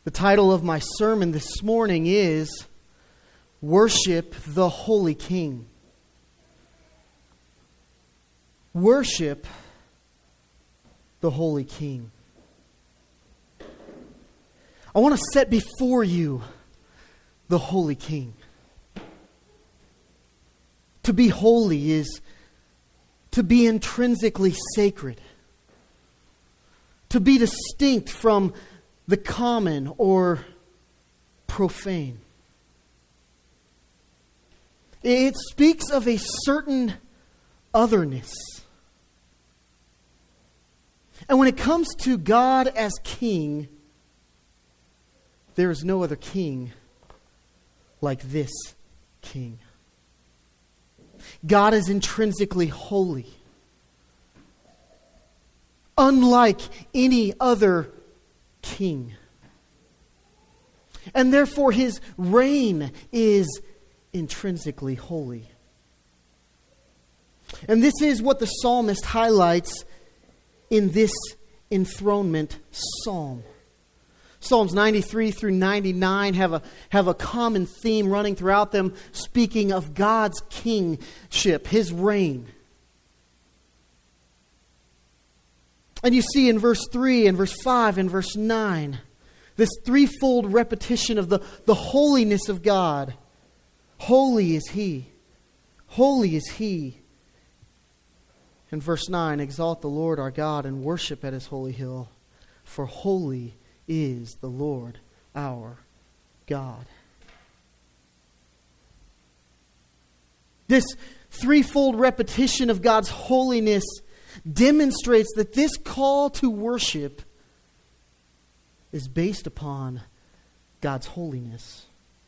The title of my sermon this morning is Worship the Holy King. Worship the Holy King. I want to set before you the Holy King. To be holy is to be intrinsically sacred. To be distinct from the common or profane. It speaks of a certain otherness. And when it comes to God as King, there is no other king like this King. God is intrinsically holy, unlike any other king. And therefore his reign is intrinsically holy. And this is what the psalmist highlights in this enthronement psalm. Psalms 93 through 99 have a common theme running throughout them, speaking of God's kingship, his reign. And you see in verse 3 and verse 5 and verse 9, this threefold repetition of the holiness of God. Holy is He. Holy is He. In verse 9, exalt the Lord our God and worship at His holy hill, for holy is the Lord our God. This threefold repetition of God's holiness demonstrates that this call to worship is based upon God's holiness.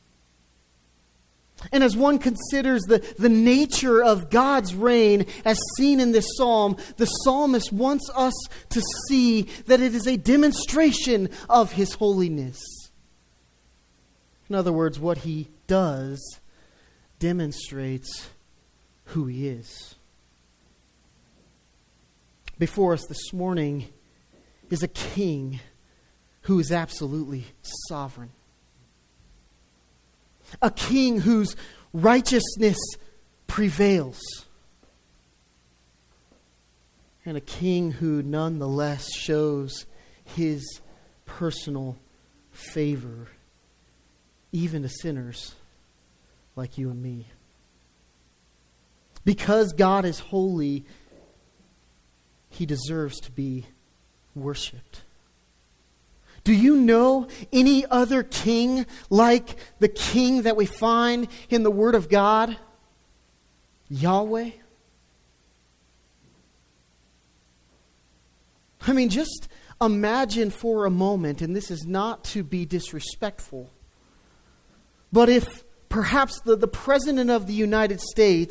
And as one considers the nature of God's reign as seen in this psalm, the psalmist wants us to see that it is a demonstration of His holiness. In other words, what He does demonstrates who He is. Before us this morning is a king who is absolutely sovereign. A king whose righteousness prevails. And a king who nonetheless shows his personal favor even to sinners like you and me. Because God is holy, He deserves to be worshipped. Do you know any other king like the king that we find in the Word of God? Yahweh? I mean, just imagine for a moment, and this is not to be disrespectful, but if perhaps the President of the United States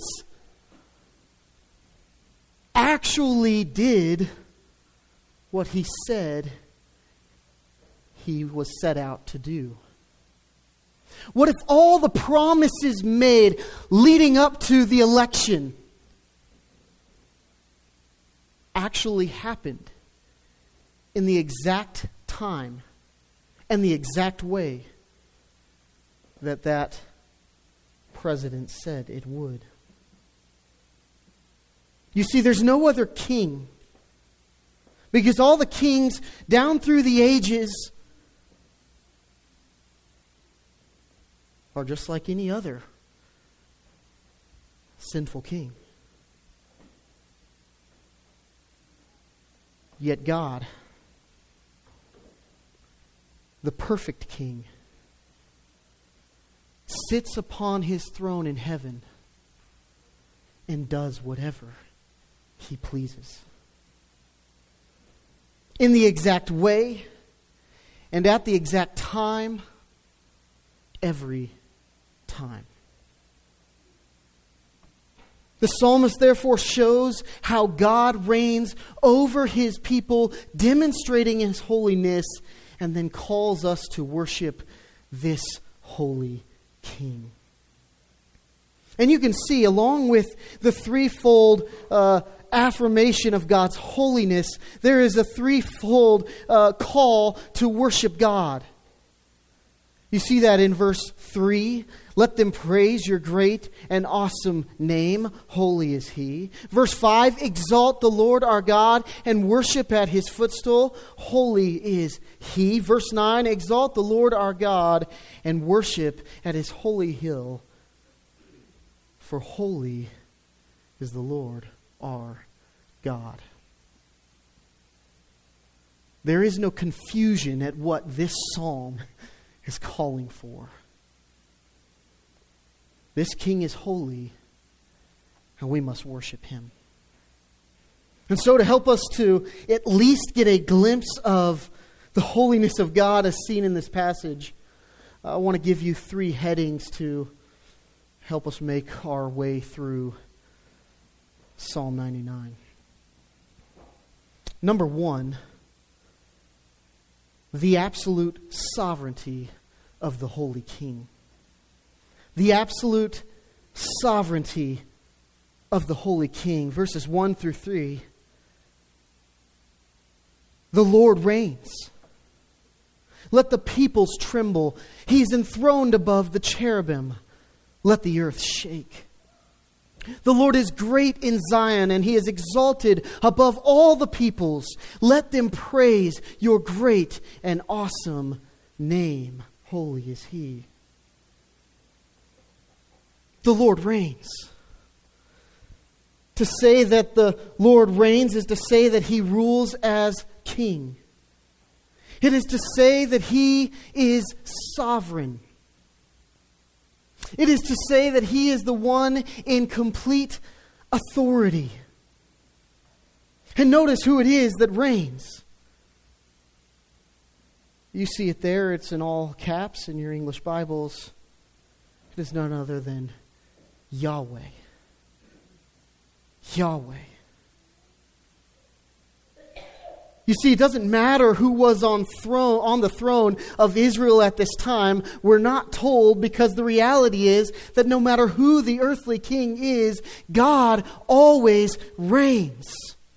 actually did what he said he was set out to do. What if all the promises made leading up to the election actually happened in the exact time and the exact way that president said it would? You see, there's no other king, because all the kings down through the ages are just like any other sinful king. Yet God, the perfect king, sits upon His throne in heaven and does whatever He pleases. In the exact way and at the exact time, every time. The psalmist therefore shows how God reigns over His people, demonstrating His holiness, and then calls us to worship this holy King. And you can see, along with the threefold affirmation of God's holiness, there is a threefold call to worship God. You see that in verse 3. Let them praise your great and awesome name. Holy is he. Verse 5. Exalt the Lord our God and worship at his footstool. Holy is he. Verse 9. Exalt the Lord our God and worship at his holy hill. For holy is the Lord our God. There is no confusion at what this psalm is calling for. This king is holy, and we must worship him. And so to help us to at least get a glimpse of the holiness of God as seen in this passage, I want to give you 3 headings to help us make our way through Psalm 99. Number 1, the absolute sovereignty of the Holy King. The absolute sovereignty of the Holy King. Verses 1 through 3. The Lord reigns. Let the peoples tremble. He is enthroned above the cherubim. Let the earth shake. The Lord is great in Zion, and he is exalted above all the peoples. Let them praise your great and awesome name. Holy is he. The Lord reigns. To say that the Lord reigns is to say that he rules as king. It is to say that he is sovereign. It is to say that he is the one in complete authority. And notice who it is that reigns. You see it there. It's in all caps in your English Bibles. It is none other than Yahweh. Yahweh. You see, it doesn't matter who was on the throne of Israel at this time. We're not told, because the reality is that no matter who the earthly king is, God always reigns.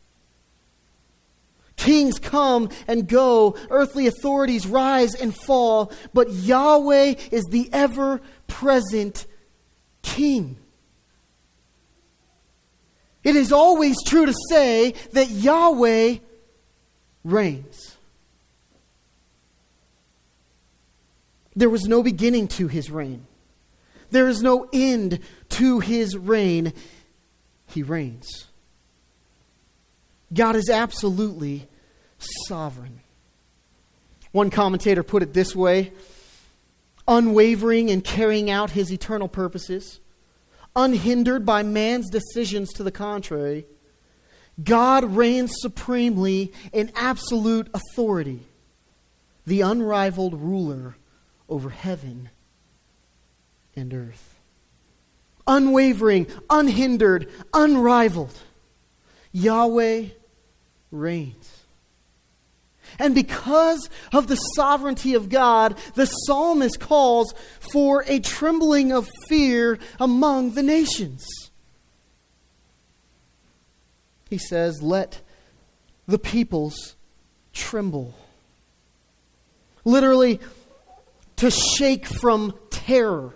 Kings come and go, earthly authorities rise and fall, but Yahweh is the ever-present King. It is always true to say that Yahweh reigns. There was no beginning to his reign. There is no end to his reign. He reigns. God is absolutely sovereign. One commentator put it this way: unwavering in carrying out his eternal purposes, unhindered by man's decisions to the contrary, God reigns supremely in absolute authority, the unrivaled ruler over heaven and earth. Unwavering, unhindered, unrivaled, Yahweh reigns. And because of the sovereignty of God, the psalmist calls for a trembling of fear among the nations. He says, let the peoples tremble. Literally, to shake from terror.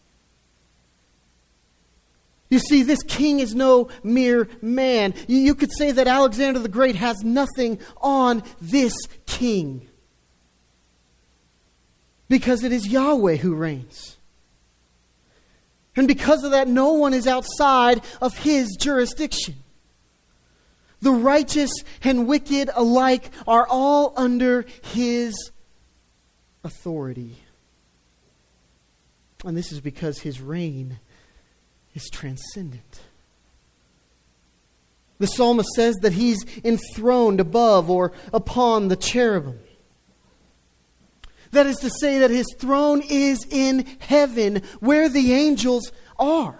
You see, this king is no mere man. You could say that Alexander the Great has nothing on this king, because it is Yahweh who reigns. And because of that, no one is outside of his jurisdiction. The righteous and wicked alike are all under his authority. And this is because his reign is transcendent. The psalmist says that he's enthroned above or upon the cherubim. That is to say that his throne is in heaven, where the angels are.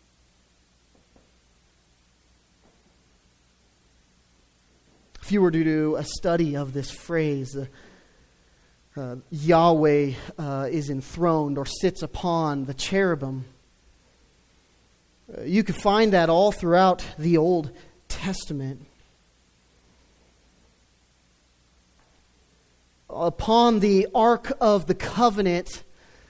If you were to do a study of this phrase, Yahweh is enthroned or sits upon the cherubim, you could find that all throughout the Old Testament. Upon the Ark of the Covenant,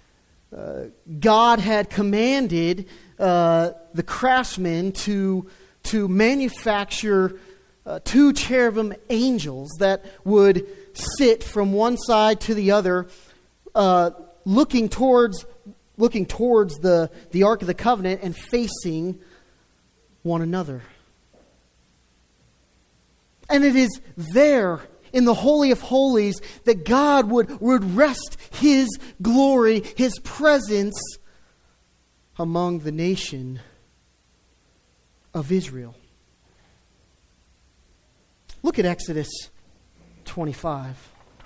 God had commanded the craftsmen to manufacture 2 cherubim angels that would sit from one side to the other, looking towards the Ark of the Covenant and facing one another. And it is there in the Holy of Holies that God would rest His glory, His presence among the nation of Israel. Look at Exodus 25.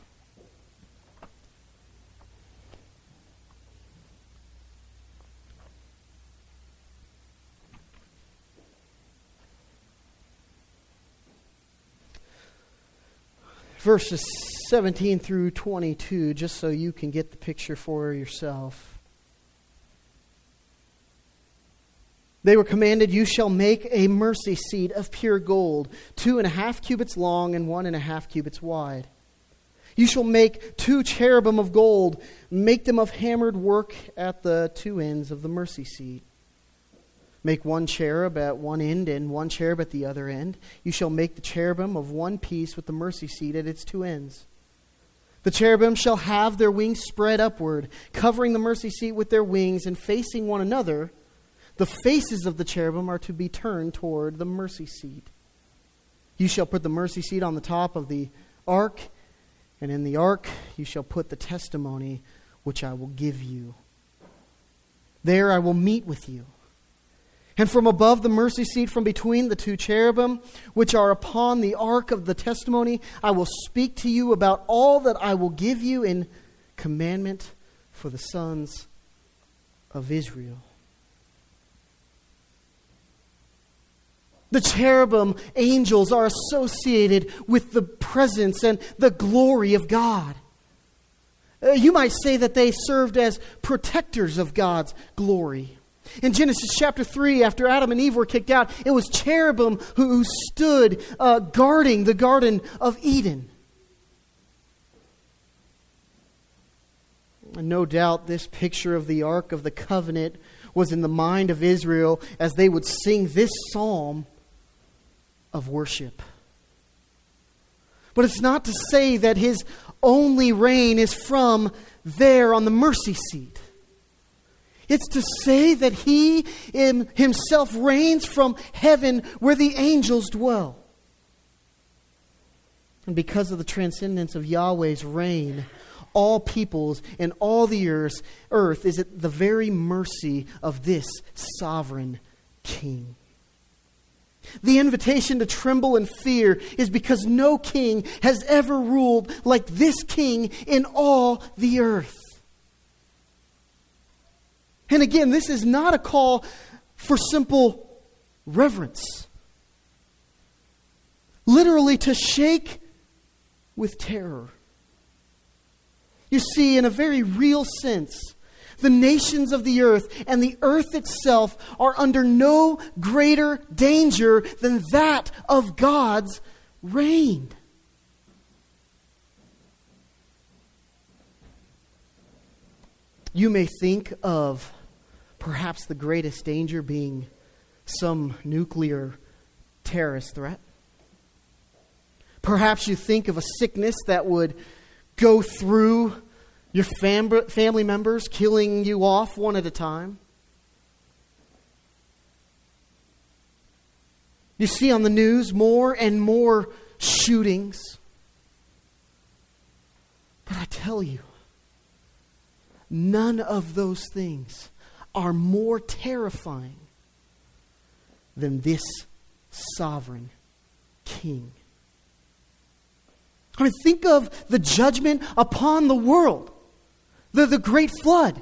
Verses 17 through 22, just so you can get the picture for yourself. They were commanded, "You shall make a mercy seat of pure gold, 2.5 cubits long and 1.5 cubits wide. You shall make 2 cherubim of gold, make them of hammered work at the 2 ends of the mercy seat. Make 1 cherub at one end and 1 cherub at the other end. You shall make the cherubim of one piece with the mercy seat at its 2 ends. The cherubim shall have their wings spread upward, covering the mercy seat with their wings and facing one another. The faces of the cherubim are to be turned toward the mercy seat. You shall put the mercy seat on the top of the ark, and in the ark you shall put the testimony which I will give you. There I will meet with you. And from above the mercy seat, from between the 2 cherubim, which are upon the ark of the testimony, I will speak to you about all that I will give you in commandment for the sons of Israel." The cherubim angels are associated with the presence and the glory of God. You might say that they served as protectors of God's glory. In Genesis chapter 3, after Adam and Eve were kicked out, it was cherubim who stood guarding the Garden of Eden. And no doubt this picture of the Ark of the Covenant was in the mind of Israel as they would sing this psalm of worship. But it's not to say that His only reign is from there on the mercy seat. It's to say that He Himself reigns from heaven where the angels dwell. And because of the transcendence of Yahweh's reign, all peoples and all the earth is at the very mercy of this sovereign King. The invitation to tremble and fear is because no king has ever ruled like this King in all the earth. And again, this is not a call for simple reverence. Literally to shake with terror. You see, in a very real sense, the nations of the earth and the earth itself are under no greater danger than that of God's reign. You may think of perhaps the greatest danger being some nuclear terrorist threat. Perhaps you think of a sickness that would go through your family members, killing you off one at a time. You see on the news more and more shootings. But I tell you, none of those things are more terrifying than this sovereign King. I mean, think of the judgment upon the world, the great flood.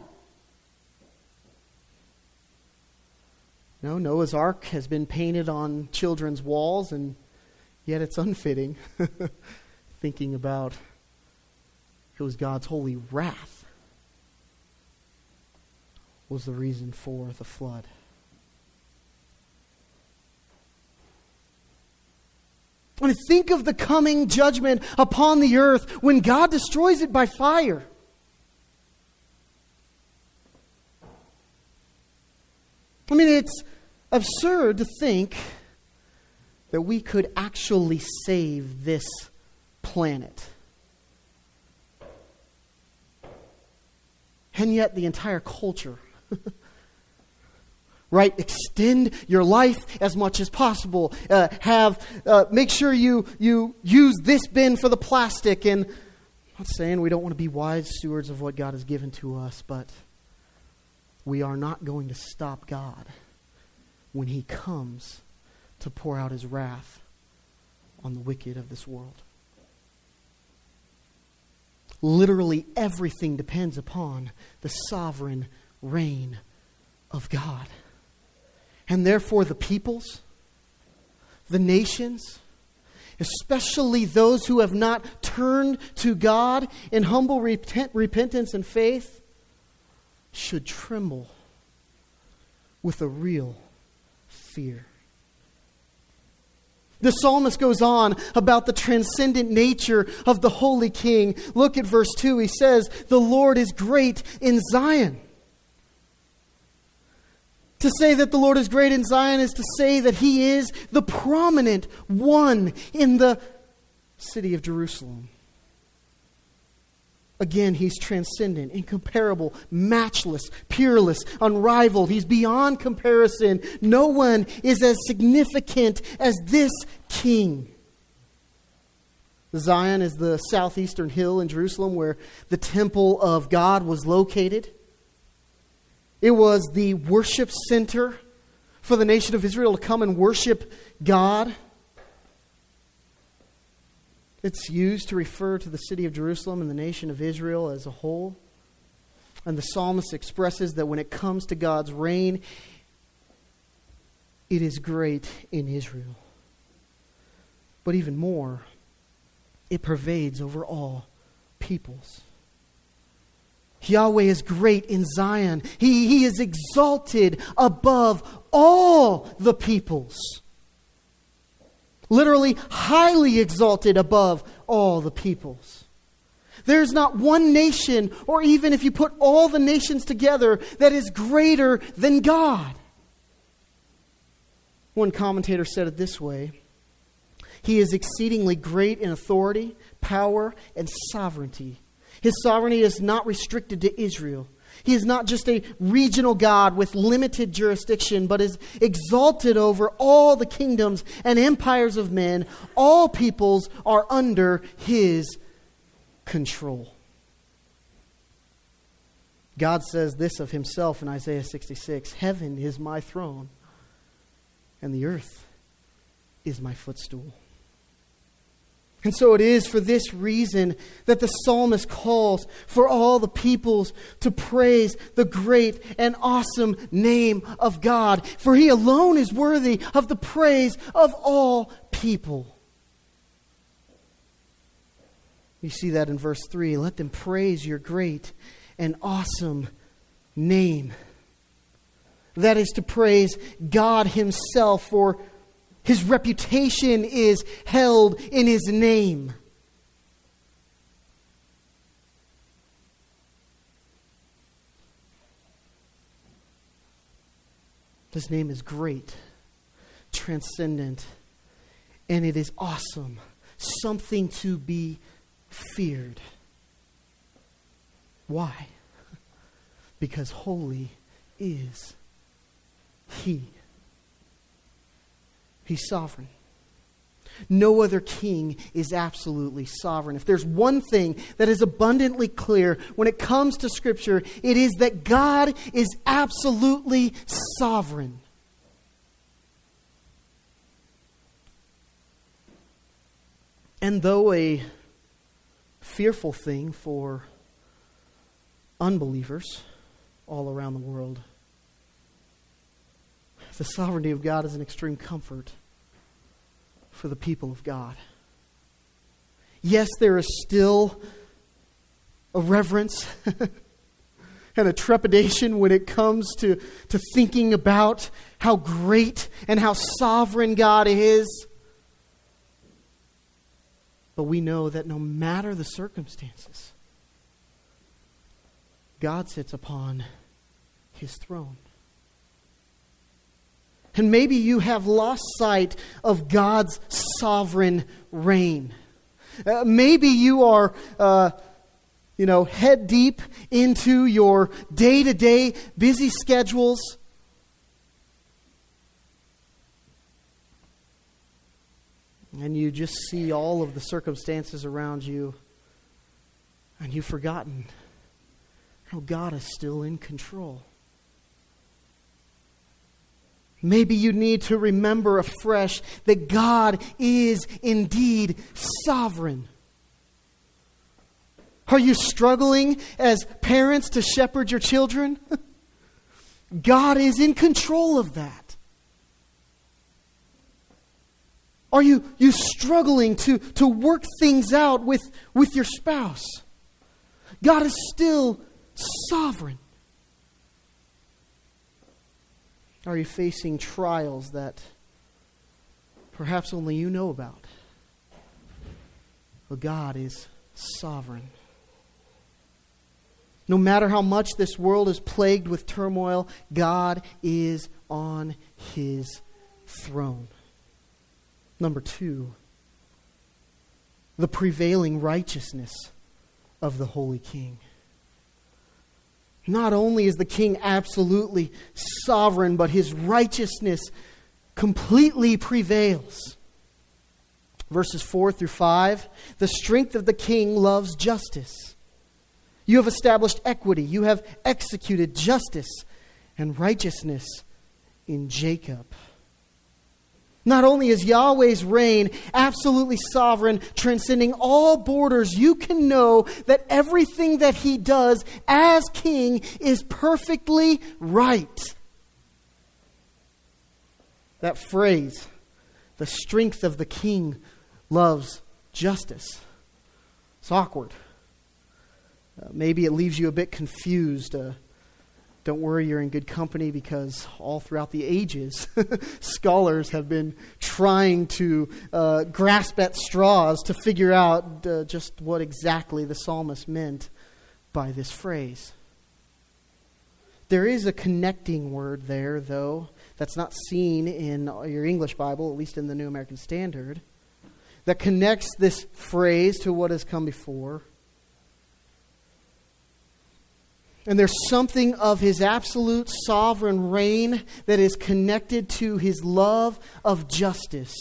No, Noah's Ark has been painted on children's walls, and yet it's unfitting thinking about it was God's holy wrath was the reason for the flood. I mean, think of the coming judgment upon the earth when God destroys it by fire. I mean, it's absurd to think that we could actually save this planet. And yet the entire culture, right? Extend your life as much as possible. Make sure you use this bin for the plastic. And I'm not saying we don't want to be wise stewards of what God has given to us, but we are not going to stop God when He comes to pour out His wrath on the wicked of this world. Literally everything depends upon the sovereign reign of God. And therefore the peoples, the nations, especially those who have not turned to God in humble repentance and faith, should tremble with a real fear. The psalmist goes on about the transcendent nature of the Holy King. Look at verse 2. He says, "The Lord is great in Zion." To say that the Lord is great in Zion is to say that He is the prominent one in the city of Jerusalem. Again, He's transcendent, incomparable, matchless, peerless, unrivaled. He's beyond comparison. No one is as significant as this King. Zion is the southeastern hill in Jerusalem where the temple of God was located. It was the worship center for the nation of Israel to come and worship God. It's used to refer to the city of Jerusalem and the nation of Israel as a whole. And the psalmist expresses that when it comes to God's reign, it is great in Israel. But even more, it pervades over all peoples. Yahweh is great in Zion. He is exalted above all the peoples. Literally highly exalted above all the peoples. There's not one nation, or even if you put all the nations together, that is greater than God. One commentator said it this way: He is exceedingly great in authority, power, and sovereignty. His sovereignty is not restricted to Israel. He is not just a regional God with limited jurisdiction, but is exalted over all the kingdoms and empires of men. All peoples are under His control. God says this of Himself in Isaiah 66, "Heaven is my throne, and the earth is my footstool." And so it is for this reason that the psalmist calls for all the peoples to praise the great and awesome name of God. For He alone is worthy of the praise of all people. You see that in verse 3. "Let them praise your great and awesome name." That is to praise God Himself, for His reputation is held in His name. His name is great, transcendent, and it is awesome. Something to be feared. Why? Because holy is He. He's sovereign. No other king is absolutely sovereign. If there's one thing that is abundantly clear when it comes to Scripture, it is that God is absolutely sovereign. And though a fearful thing for unbelievers all around the world, the sovereignty of God is an extreme comfort for the people of God. Yes, there is still a reverence and a trepidation when it comes to thinking about how great and how sovereign God is. But we know that no matter the circumstances, God sits upon His throne. And maybe you have lost sight of God's sovereign reign. Maybe you are, head deep into your day-to-day busy schedules. And you just see all of the circumstances around you, and you've forgotten how God is still in control. Maybe you need to remember afresh that God is indeed sovereign. Are you struggling as parents to shepherd your children? God is in control of that. Are you struggling to work things out with your spouse? God is still sovereign. Are you facing trials that perhaps only you know about? But God is sovereign. No matter how much this world is plagued with turmoil, God is on His throne. Number 2, the prevailing righteousness of the Holy King. Not only is the King absolutely sovereign, but His righteousness completely prevails. Verses 4 through 5, the strength of the King loves justice. You have established equity. You have executed justice and righteousness in Jacob. Not only is Yahweh's reign absolutely sovereign, transcending all borders, you can know that everything that He does as King is perfectly right. That phrase, the strength of the King loves justice. It's awkward. Maybe it leaves you a bit confused. Don't worry, you're in good company, because all throughout the ages, scholars have been trying to grasp at straws to figure out just what exactly the psalmist meant by this phrase. There is a connecting word there, though, that's not seen in your English Bible, at least in the New American Standard, that connects this phrase to what has come before. And there's something of His absolute sovereign reign that is connected to His love of justice.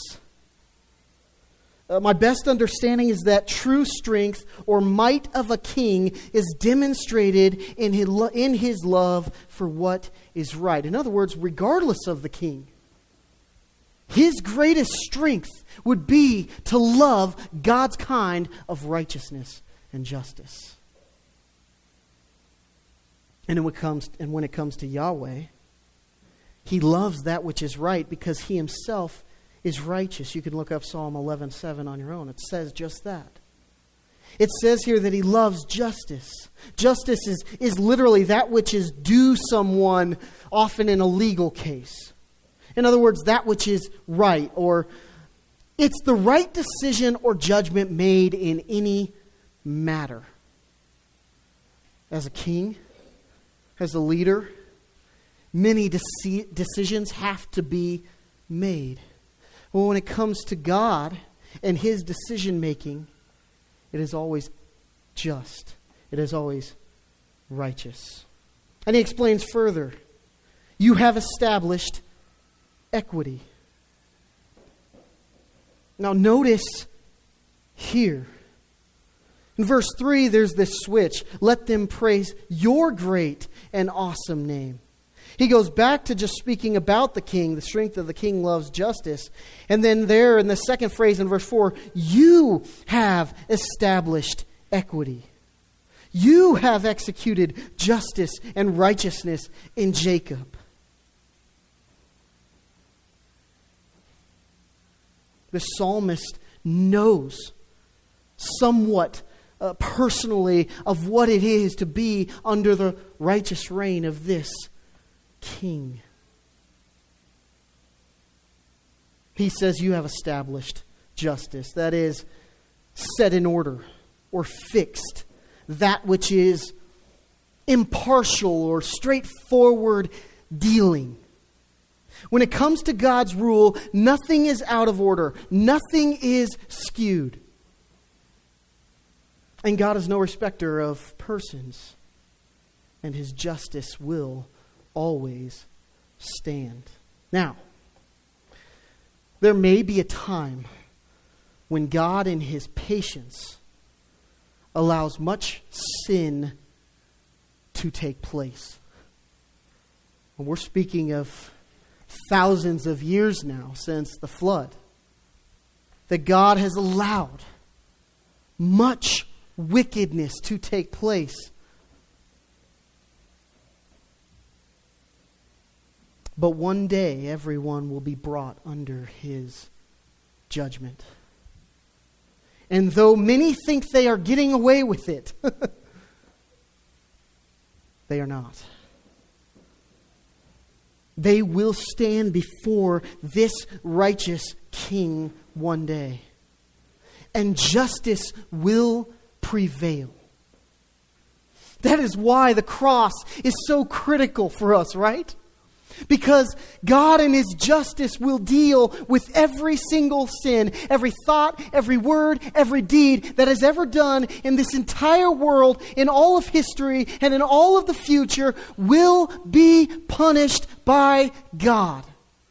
My best understanding is that true strength or might of a king is demonstrated in his love for what is right. In other words, regardless of the king, his greatest strength would be to love God's kind of righteousness and justice. And when it comes to Yahweh, He loves that which is right because He Himself is righteous. You can look up Psalm 11:7 on your own. It says just that. It says here that He loves justice. Justice is literally that which is due someone, often in a legal case. In other words, that which is right, or it's the right decision or judgment made in any matter. As a king, as a leader, many decisions have to be made. Well, when it comes to God and His decision making, it is always just. It is always righteous. And He explains further, you have established equity. Now notice here, in verse 3, there's this switch. Let them praise your great and awesome name. He goes back to just speaking about the king. The strength of the king loves justice. And then there in the second phrase in verse 4, you have established equity. You have executed justice and righteousness in Jacob. The psalmist knows somewhat personally of what it is to be under the righteous reign of this king. He says you have established justice. That is, set in order or fixed. That which is impartial or straightforward dealing. When it comes to God's rule, nothing is out of order. Nothing is skewed. And God is no respecter of persons. And His justice will always stand. Now, there may be a time when God in His patience allows much sin to take place. And we're speaking of thousands of years now since the flood. That God has allowed much wickedness to take place. But one day everyone will be brought under His judgment. And though many think they are getting away with it, they are not. They will stand before this righteous King one day. And justice will prevail. That is why the cross is so critical for us, right? Because God in His justice will deal with every single sin, every thought, every word, every deed that is ever done in this entire world, in all of history, and in all of the future will be punished by God.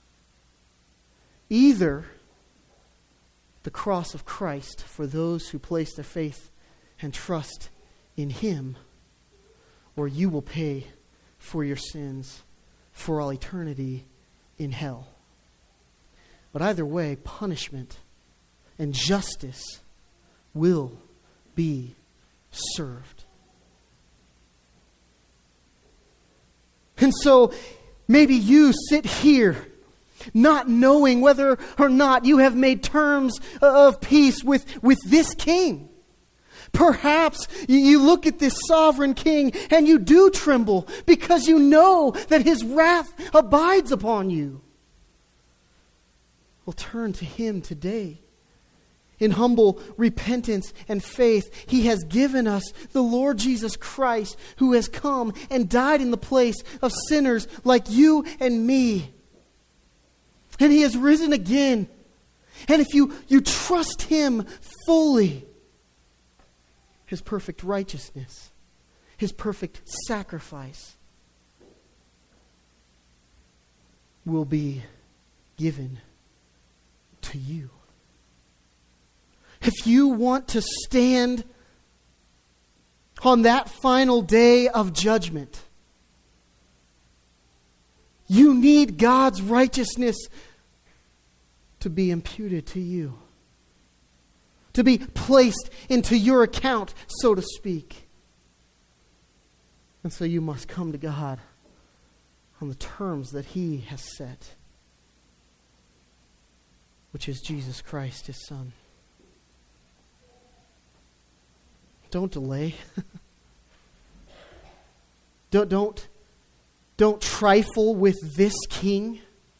Either the cross of Christ for those who place their faith and trust in Him, or you will pay for your sins for all eternity in hell. But either way, punishment and justice will be served. And so, maybe you sit here not knowing whether or not you have made terms of peace with this king. Perhaps you look at this sovereign king and you do tremble because you know that his wrath abides upon you. Well, turn to Him today. In humble repentance and faith, He has given us the Lord Jesus Christ, who has come and died in the place of sinners like you and me. And He has risen again. And if you trust Him fully, His perfect righteousness, His perfect sacrifice will be given to you. If you want to stand on that final day of judgment, you need God's righteousness to be imputed to you, to be placed into your account, so to speak. And so you must come to God on the terms that He has set, which is Jesus Christ, His Son. Don't delay. Don't trifle with this King.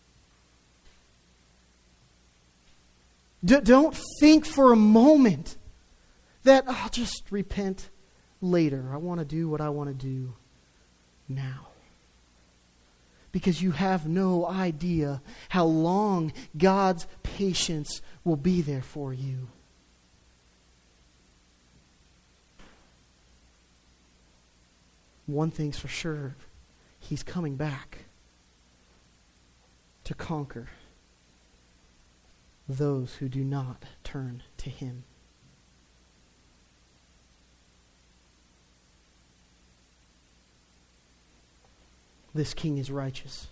Don't think for a moment that I'll just repent later. I want to do what I want to do now. Because you have no idea how long God's patience will be there for you. One thing's for sure, He's coming back to conquer those who do not turn to Him. This King is righteous.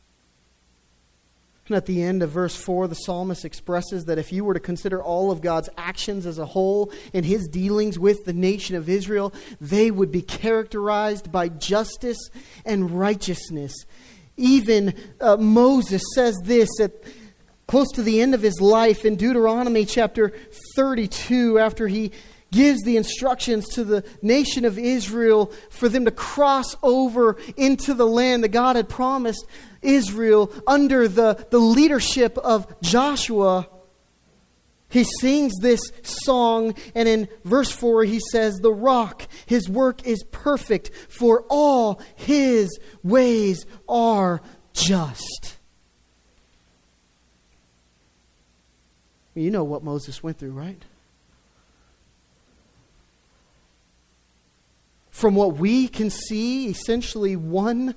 And at the end of verse 4, the psalmist expresses that if you were to consider all of God's actions as a whole in His dealings with the nation of Israel, they would be characterized by justice and righteousness. Even Moses says this at close to the end of his life in Deuteronomy chapter 32, after he gives the instructions to the nation of Israel for them to cross over into the land that God had promised Israel under the leadership of Joshua. He sings this song, and in verse 4 he says, "The rock, His work is perfect, for all His ways are just." You know what Moses went through, right? From what we can see, essentially one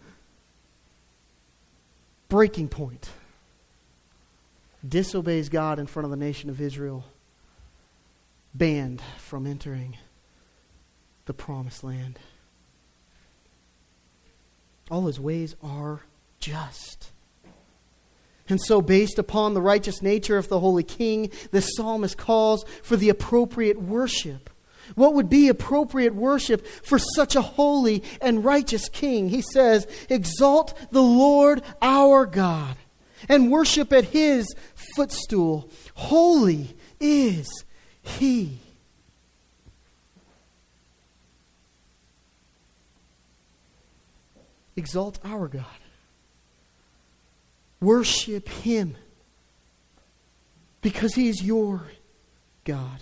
breaking point. Disobeys God in front of the nation of Israel. Banned from entering the promised land. All his ways are just. And so, based upon the righteous nature of the Holy King, the psalmist calls for the appropriate worship. What would be appropriate worship for such a holy and righteous King? He says, exalt the Lord our God and worship at His footstool. Holy is He. Exalt our God. Worship Him because He is your God.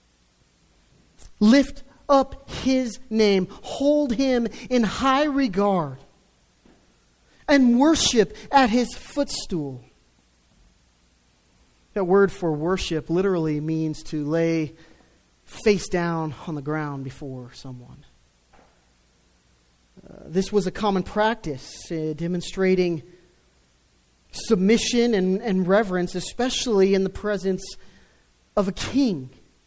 Lift up His name. Hold Him in high regard. And worship at His footstool. That word for worship literally means to lay face down on the ground before someone. This was a common practice, demonstrating submission and reverence, especially in the presence of a king.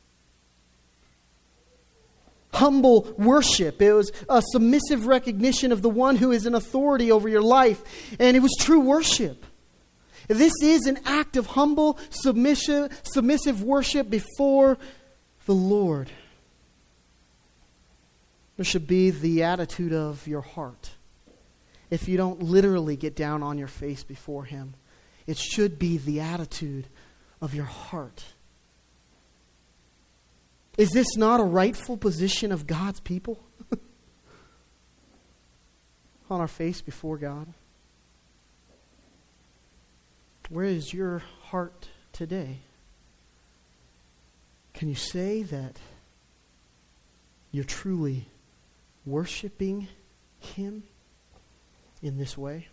Humble worship. It was a submissive recognition of the one who is in authority over your life. And it was true worship. This is an act of humble, submissive worship before the Lord. There should be the attitude of your heart. If you don't literally get down on your face before Him, it should be the attitude of your heart. Is this not a rightful position of God's people? On our face before God? Where is your heart today? Can you say that you're truly worshiping Him in this way?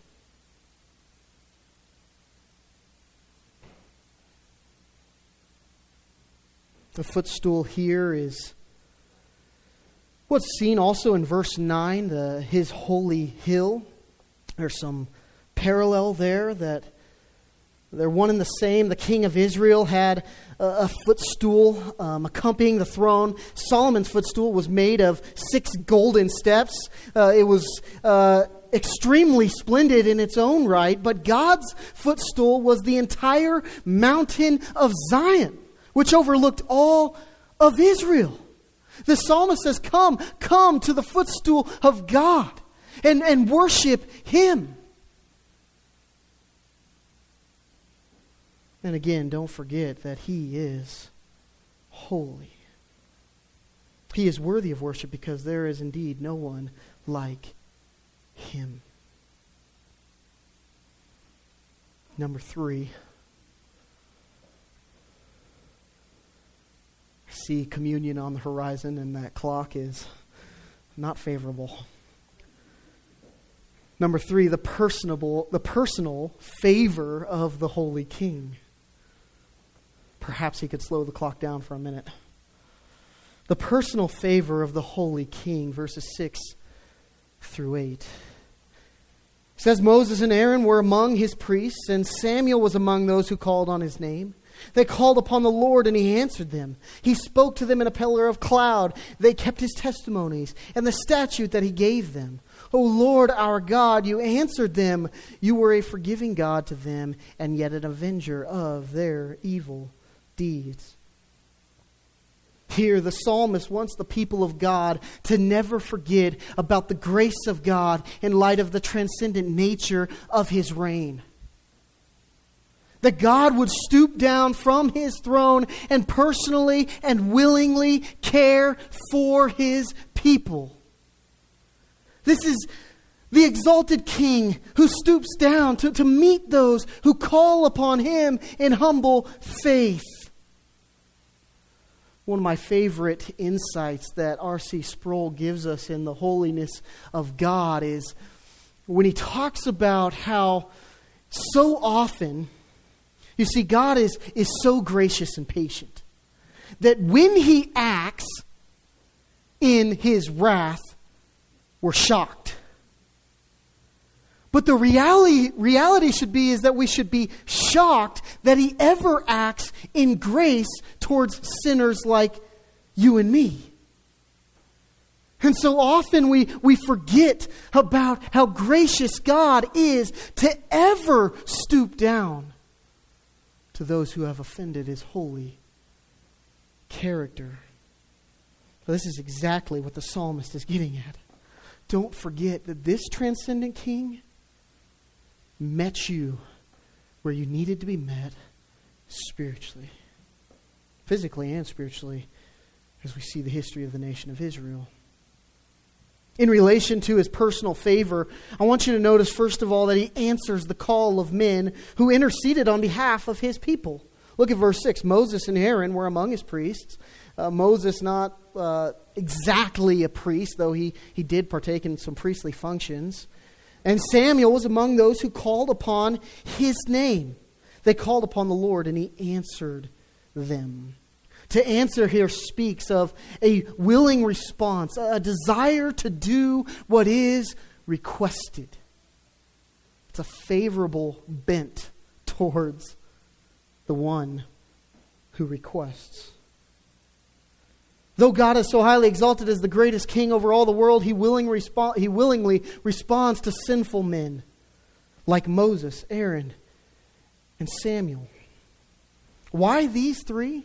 The footstool here is what's seen also in verse 9, His holy hill. There's some parallel there that they're one and the same. The king of Israel had a footstool accompanying the throne. Solomon's footstool was made of 6 golden steps. It was extremely splendid in its own right, but God's footstool was the entire mountain of Zion, which overlooked all of Israel. The psalmist says, come to the footstool of God and worship Him. And again, don't forget that He is holy. He is worthy of worship because there is indeed no one like Him. Number 3. I see communion on the horizon, and that clock is not favorable. Number 3, the personal favor of the Holy King. Perhaps he could slow the clock down for a minute. The personal favor of the Holy King, verses 6 through 8. It says, Moses and Aaron were among His priests, and Samuel was among those who called on His name. They called upon the Lord, and He answered them. He spoke to them in a pillar of cloud. They kept His testimonies and the statute that He gave them. O Lord our God, You answered them. You were a forgiving God to them, and yet an avenger of their evil deeds. Here, the psalmist wants the people of God to never forget about the grace of God in light of the transcendent nature of His reign. That God would stoop down from His throne and personally and willingly care for His people. This is the exalted King who stoops down to meet those who call upon Him in humble faith. One of my favorite insights that R.C. Sproul gives us in the holiness of God is when he talks about how so often You see, God is so gracious and patient that when He acts in His wrath, we're shocked. But the reality should be is that we should be shocked that He ever acts in grace towards sinners like you and me. And so often we forget about how gracious God is to ever stoop down to those who have offended His holy character. This is exactly what the psalmist is getting at. Don't forget that this transcendent King met you where you needed to be met spiritually, physically and spiritually, as we see the history of the nation of Israel. In relation to His personal favor, I want you to notice, first of all, that He answers the call of men who interceded on behalf of His people. Look at verse 6. Moses and Aaron were among His priests. Moses not exactly a priest, though he did partake in some priestly functions. And Samuel was among those who called upon His name. They called upon the Lord, and He answered them. To answer here speaks of a willing response, a desire to do what is requested. It's a favorable bent towards the one who requests. Though God is so highly exalted as the greatest King over all the world, He willingly responds to sinful men like Moses, Aaron, and Samuel. Why these three?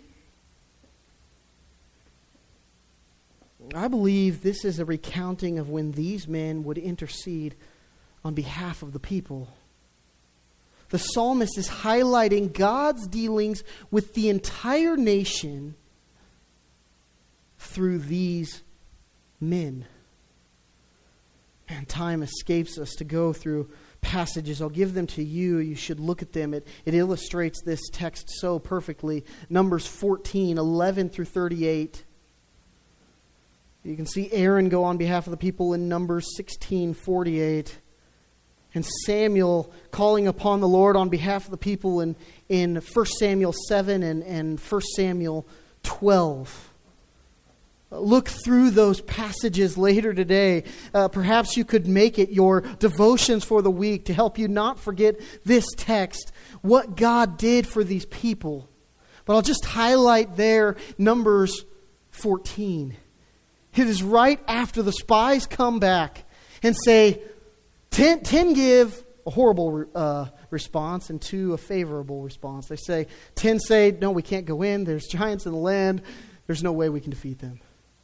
I believe this is a recounting of when these men would intercede on behalf of the people. The psalmist is highlighting God's dealings with the entire nation through these men. And time escapes us to go through passages. I'll give them to you. You should look at them. It illustrates this text so perfectly. Numbers 14, 11 through 38. You can see Aaron go on behalf of the people in Numbers 16, 48. And Samuel calling upon the Lord on behalf of the people in 1 Samuel 7 and 1 Samuel 12. Look through those passages later today. Perhaps you could make it your devotions for the week to help you not forget this text, what God did for these people. But I'll just highlight there Numbers 14. It is right after the spies come back and say, 10 give a horrible response and 2 a favorable response. They say, 10 say, no, we can't go in. There's giants in the land. There's no way we can defeat them.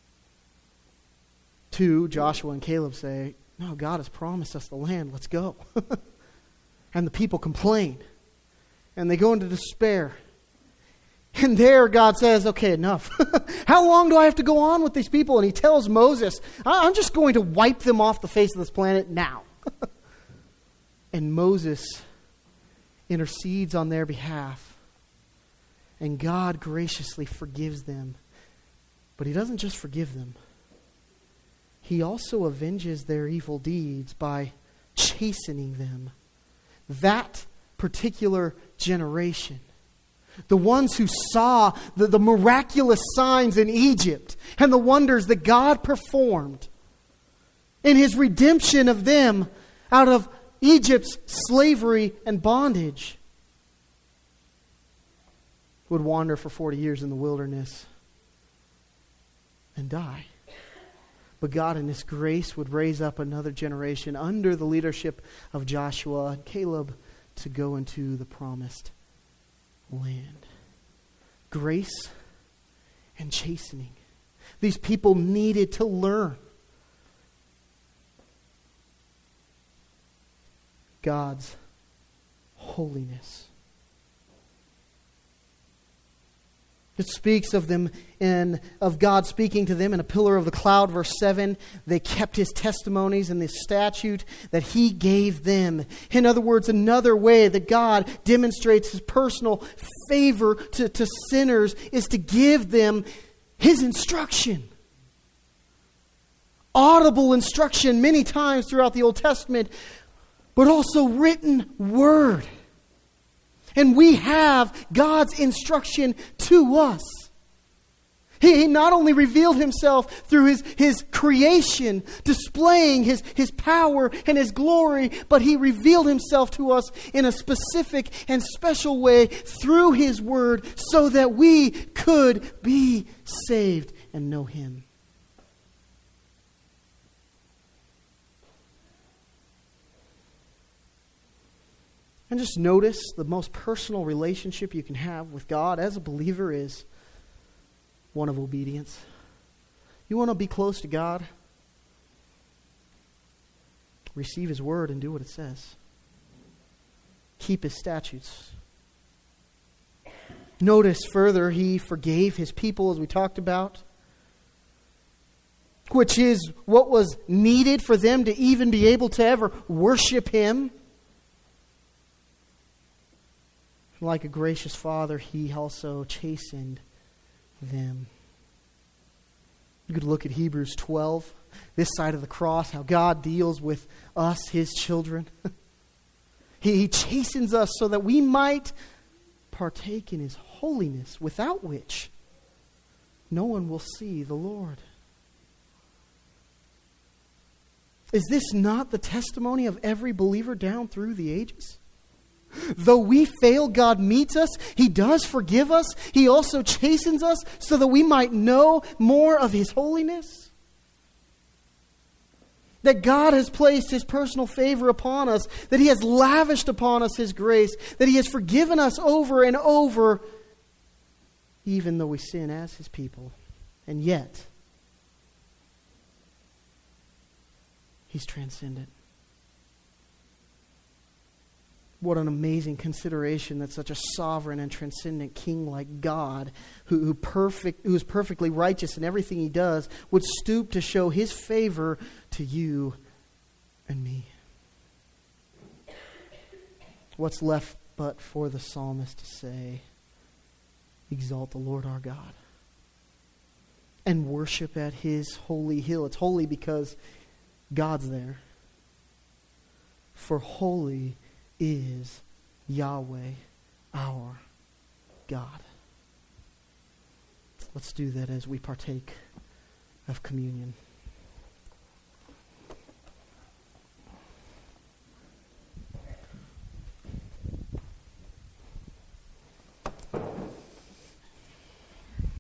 2, Joshua and Caleb say, no, God has promised us the land. Let's go. And the people complain. And they go into despair. And there God says, okay, enough. How long do I have to go on with these people? And He tells Moses, I'm just going to wipe them off the face of this planet now. And Moses intercedes on their behalf. And God graciously forgives them. But He doesn't just forgive them. He also avenges their evil deeds by chastening them. That particular generation, the ones who saw the miraculous signs in Egypt and the wonders that God performed in His redemption of them out of Egypt's slavery and bondage, would wander for 40 years in the wilderness and die. But God in His grace would raise up another generation under the leadership of Joshua and Caleb to go into the promised land. Grace and chastening. These people needed to learn God's holiness. It speaks of them and of God speaking to them in a pillar of the cloud. Verse 7, they kept His testimonies and the statute that He gave them. In other words, another way that God demonstrates His personal favor to sinners is to give them His instruction. Audible instruction many times throughout the Old Testament, but also written word. And we have God's instruction to us. He not only revealed himself through his creation, displaying his power and his glory, but he revealed himself to us in a specific and special way through his word so that we could be saved and know him. And just notice the most personal relationship you can have with God as a believer is one of obedience. You want to be close to God? Receive his word and do what it says. Keep his statutes. Notice further, he forgave his people, as we talked about, which is what was needed for them to even be able to ever worship him. Like a gracious father, he also chastened them. You could look at Hebrews 12, this side of the cross, how God deals with us, his children. He chastens us so that we might partake in his holiness, without which no one will see the Lord. Is this not the testimony of every believer down through the ages? Though we fail, God meets us. He does forgive us. He also chastens us so that we might know more of his holiness. That God has placed his personal favor upon us. That he has lavished upon us his grace. That he has forgiven us over and over, even though we sin as his people. And yet, he's transcendent. What an amazing consideration that such a sovereign and transcendent king like God, who is perfectly righteous in everything he does, would stoop to show his favor to you and me. What's left but for the psalmist to say, exalt the Lord our God and worship at his holy hill. It's holy because God's there. For holy is Yahweh, our God. Let's do that as we partake of communion.